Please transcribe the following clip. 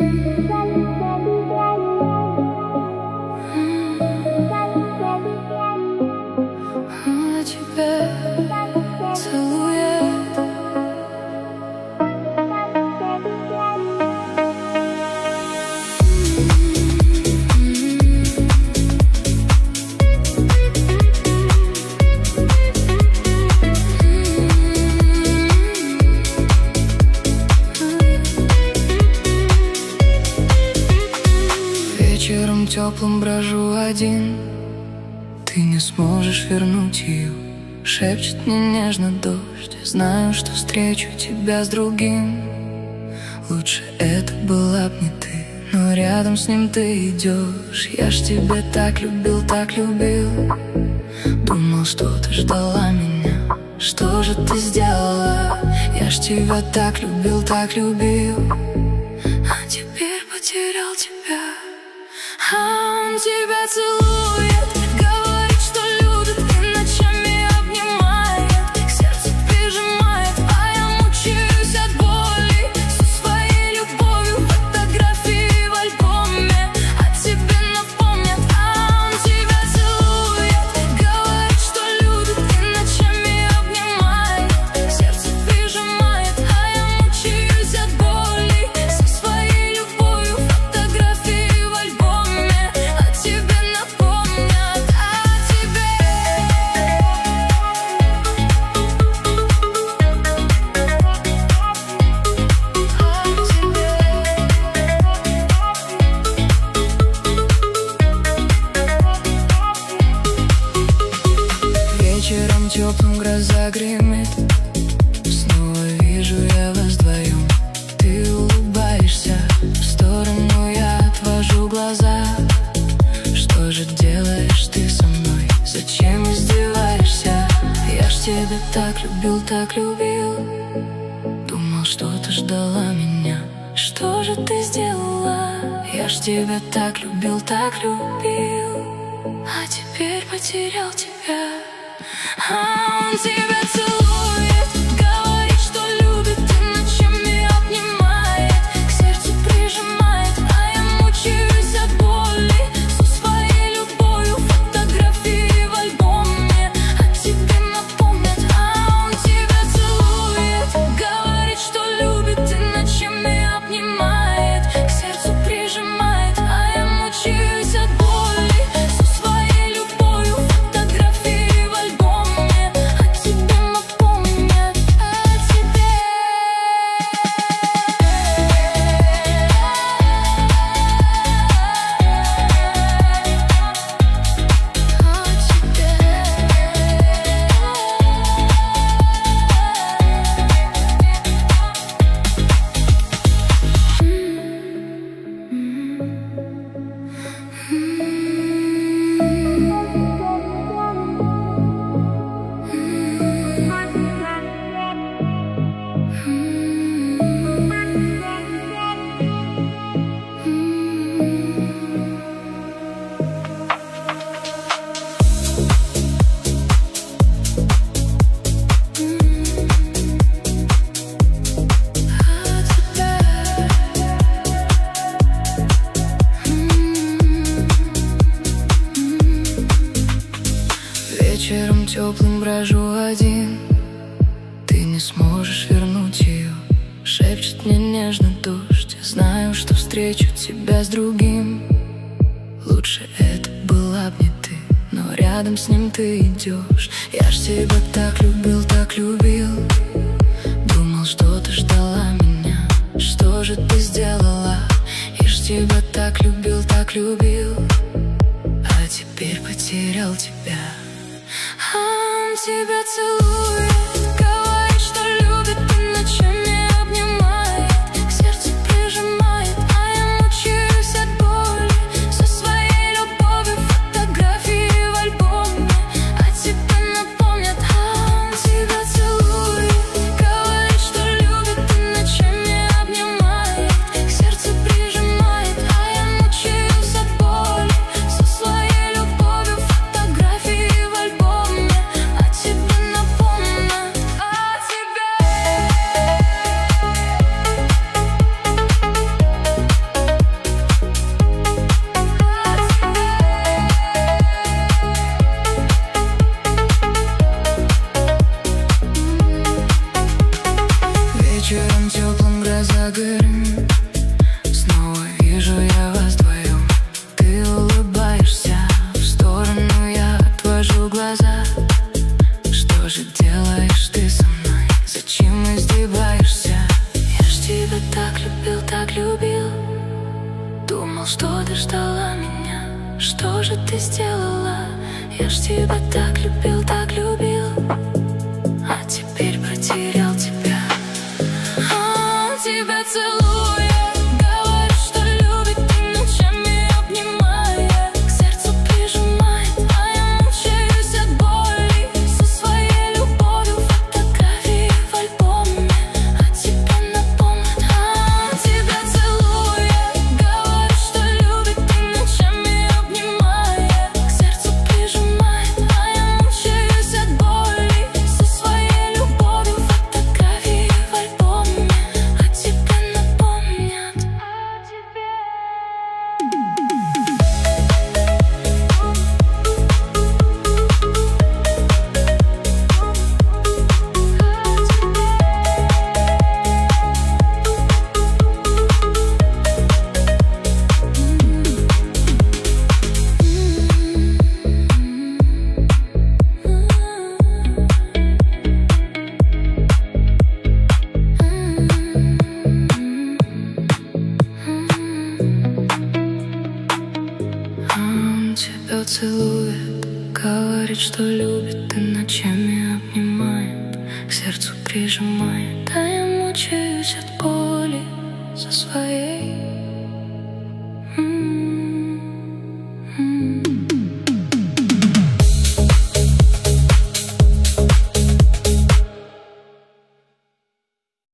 Теплым брожу один, ты не сможешь вернуть ее. Шепчет мне нежно дождь, знаю, что встречу тебя с другим. Лучше это была б не ты, но рядом с ним ты идешь. Я ж тебя так любил, так любил. Думал, что ты ждала меня. Что же ты сделала? Я ж тебя так любил, так любил. А теперь потерял тебя. А он тебя целует, говорит, что любит, и ночами обнимает, к сердцу прижимает, а я мучаюсь от боли. Со своей любовью фотографии в альбоме о тебе напомнят. А он тебя целует, говорит, что любит, и ночами обнимает, к сердцу прижимает, а я мучаюсь от боли. Со своей любовью фотографии в альбоме о тебе напомнят, о тебе. Вечером теплым гроза гремит, снова вижу я вас вдвоем. Ты улыбаешься, в сторону я отвожу глаза. Что же делаешь ты со мной? Зачем издеваешься? Я ж тебя так любил, так любил. Думал, что ты ждала меня. Что же ты сделала? Я ж тебя так любил, так любил. А теперь потерял тебя. А он тебя целует, говорит, что любит, и ночами обнимает, к сердцу прижимает, а я мучаюсь от боли. Со своей любовью фотографии в альбоме о тебе напомнят. А он тебя целует, говорит, что любит, и ночами обнимает, к сердцу прижимает, а я мучаюсь от боли. Со своей любовью фотографии в альбоме о тебе напомнят, о тебе. Вечером теплым брожу один, ты не сможешь вернуть ее. Шепчет мне нежно дождь, знаю, что встречу тебя с другим. Лучше это была б не ты, но рядом с ним ты идешь. Я ж тебя так любил, так любил. Думал, что ты ждала меня. Что же ты сделала? Я ж тебя так любил, так любил. А теперь потерял тебя. А он тебя целует, говорит, что любит, и ночами обнимает, к сердцу прижимает, а я мучаюсь от боли. Со своей любовью фотографии в альбоме о тебе напомнят. А он тебя целует, говорит, что любит, и ночами обнимает, к сердцу прижимает, а я мучаюсь от боли. Со своей любовью фотографии в альбоме о тебе напомнят. вечером теплым гроза горит. Снова вижу я вас вдвоем. Ты улыбаешься в сторону, я отвожу глаза. Что же делаешь ты со мной? Зачем издеваешься? Я ж тебя так любил, так любил. Думал, что ты ждала меня. Что же ты сделала? Я ж тебя так любил, так любил. А теперь потерял тебя. Он тебя целует, говорит, что любит, и ночами обнимает, к сердцу прижимает, а я мучаюсь от боли. Со своей любовью фотографии в альбоме о тебе напомнит. Он тебя целует, говорит, что любит, и ночами обнимает, к сердцу прижимает, а я мучаюсь от боли. Со своей любовью фотографии в альбоме о тебе напомнят. Он тебя целует, говорит, что любит, и ночами обнимает, к сердцу прижимает, а я мучаюсь от боли со своей